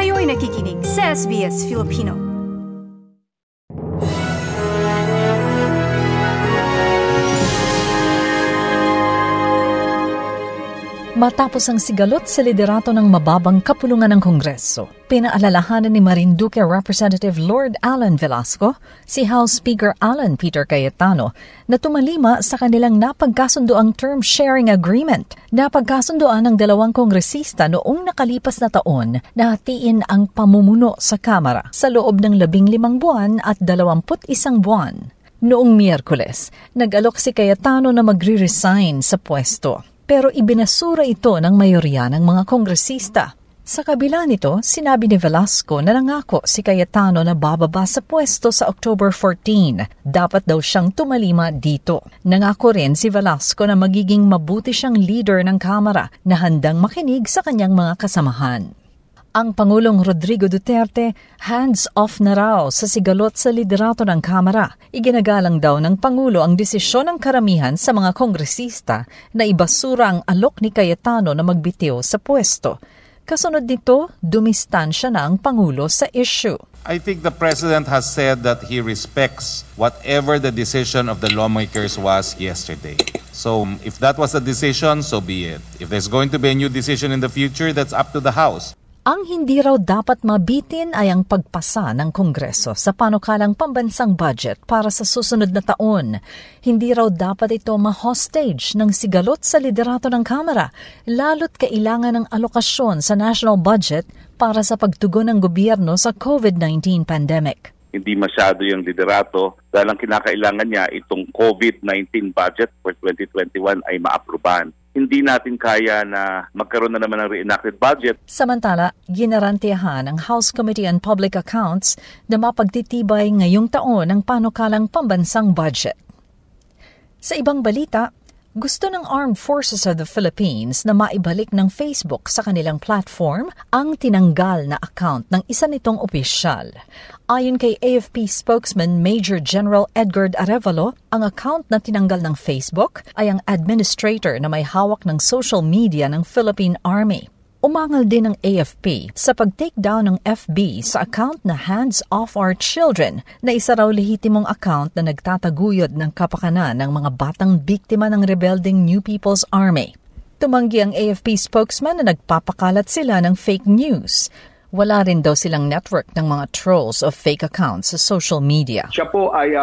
Kayo'y nakikinig sa SBS Filipino. Matapos ang sigalot sa liderato ng mababang kapulungan ng Kongreso, pinaalalahanan ni Marinduque Representative Lord Alan Velasco si House Speaker Alan Peter Cayetano na tumalima sa kanilang napagkasundoang term sharing agreement. Napagkasundoan ng dalawang kongresista noong nakalipas na taon na hatiin ang pamumuno sa Kamara sa loob ng 15 buwan at 21 buwan. Noong Miyerkules, nag-alok si Cayetano na magre-resign sa pwesto. Pero ibinasura ito ng mayorya ng mga kongresista. Sa kabila nito, sinabi ni Velasco na nangako si Cayetano na bababa sa pwesto sa October 14. Dapat daw siyang tumalima dito. Nangako rin si Velasco na magiging mabuti siyang leader ng Kamara na handang makinig sa kanyang mga kasamahan. Ang Pangulong Rodrigo Duterte, hands-off na raw sa sigalot sa liderato ng Kamara. Iginagalang daw ng Pangulo ang desisyon ng karamihan sa mga kongresista na ibasura ang alok ni Cayetano na magbitiw sa pwesto. Kasunod nito, dumistansya na ang Pangulo sa issue. I think the President has said that he respects whatever the decision of the lawmakers was yesterday. So if that was the decision, so be it. If there's going to be a new decision in the future, that's up to the House. Ang hindi raw dapat mabitin ay ang pagpasa ng Kongreso sa panukalang pambansang budget para sa susunod na taon. Hindi raw dapat ito ma-hostage ng sigalot sa liderato ng Kamara, lalo't kailangan ng alokasyon sa national budget para sa pagtugon ng gobyerno sa COVID-19 pandemic. Hindi masyado yung liderato dahil ang kinakailangan niya itong COVID-19 budget for 2021 ay maaprubahan. Hindi natin kaya na magkaroon na naman ng reenacted budget. Samantala, ginarantiyahan ng House Committee on Public Accounts na mapagtitibay ngayong taon ang panukalang pambansang budget. Sa ibang balita, gusto ng Armed Forces of the Philippines na maibalik ng Facebook sa kanilang platform ang tinanggal na account ng isa nitong opisyal. Ayon kay AFP spokesman Major General Edgar Arevalo, ang account na tinanggal ng Facebook ay ang administrator na may hawak ng social media ng Philippine Army. Umangal din ng AFP sa pag-take down ng FB sa account na Hands Off Our Children na isa raw lehitimong account na nagtataguyod ng kapakanan ng mga batang biktima ng rebelding New People's Army. Tumanggi ang AFP spokesman na nagpapakalat sila ng fake news. Wala rin daw silang network ng mga trolls of fake accounts sa social media. Siya po ay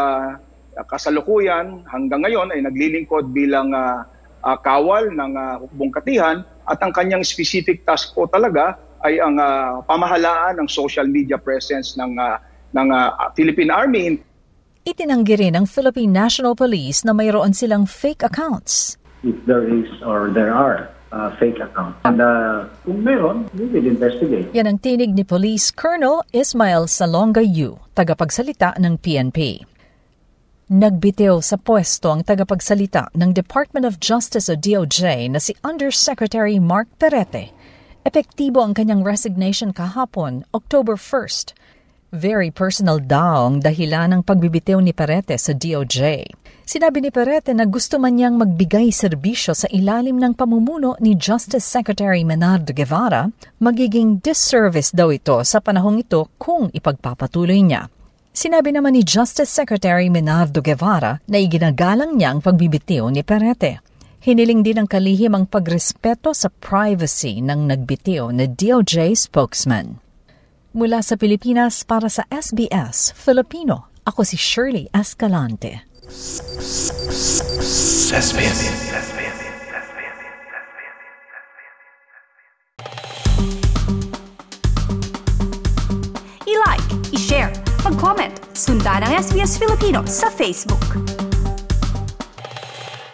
kasalukuyan hanggang ngayon ay naglilingkod bilang kawal ng hukbong katihan at ang kanyang specific task po talaga ay ang pamahalaan ng social media presence ng Philippine Army. Itinanggi rin ng Philippine National Police na mayroon silang fake accounts. If there is or there are fake accounts. And kung meron, we will investigate. Yan ang tinig ni Police Colonel Ismael Salonga-Yu, tagapagsalita ng PNP. Nagbitiw sa pwesto ang tagapagsalita ng Department of Justice o DOJ na si Undersecretary Mark Perete. Epektibo ang kanyang resignation kahapon, October 1st. Very personal daw ang dahilan ng pagbibitiw ni Perete sa DOJ. Sinabi ni Perete na gusto man niyang magbigay serbisyo sa ilalim ng pamumuno ni Justice Secretary Menardo Guevara, magiging disservice daw ito sa panahong ito kung ipagpapatuloy niya. Sinabi naman ni Justice Secretary Menardo Guevara na iginagalang niya ang pagbibitiw ni Perete. Hiniling din ng kalihim ang pagrespeto sa privacy ng nagbitiw na DOJ spokesman. Mula sa Pilipinas para sa SBS Filipino, ako si Shirley Escalante. I-like, i-share, mag-comment, sundan ang SBS Filipino sa Facebook.